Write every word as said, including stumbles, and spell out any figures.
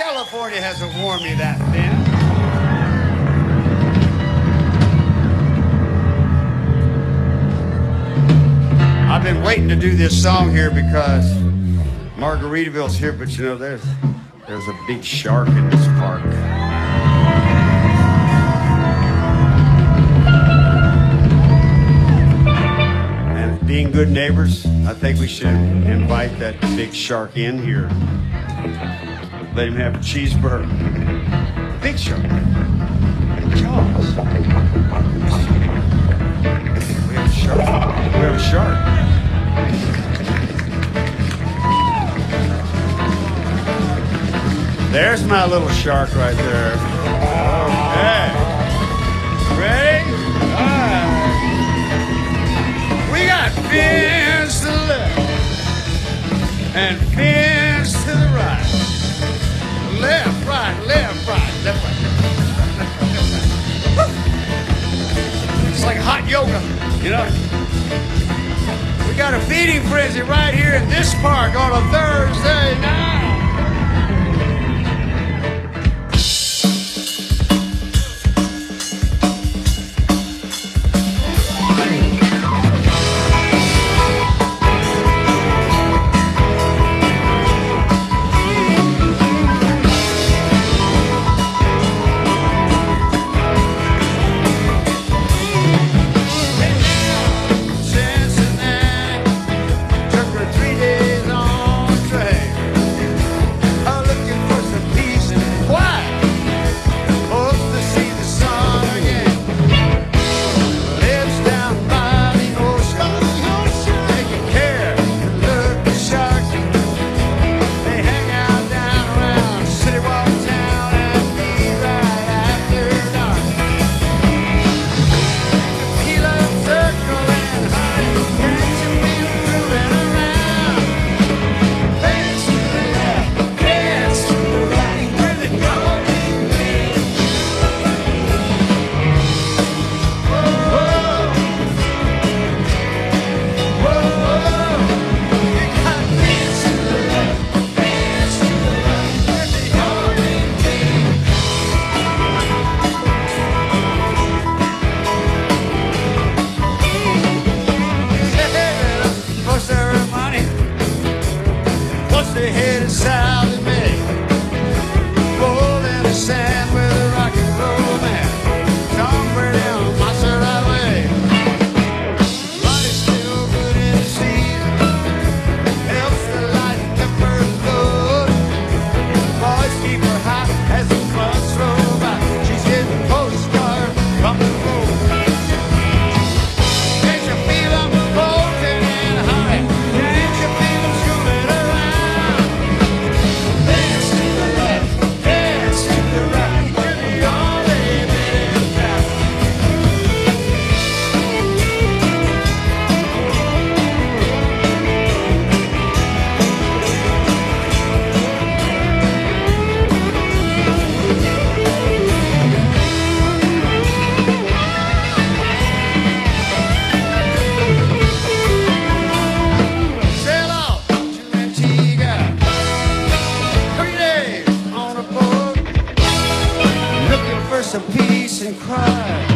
California hasn't worn me that thin. I've been waiting to do this song here because Margaritaville's here, but you know, there's there's a big shark in this park. And being good neighbors, I think we should invite that big shark in here. Let him have a cheeseburger. Big shark. Jaws. We have a shark. We have a shark. There's my little shark right there. Okay. Ready? All right. We got fins to the left and fins to the right. Left, right, left, right, left, right. It's like hot yoga, you know? We got a feeding frenzy right here in this park on a Thursday night. Some peace and cry.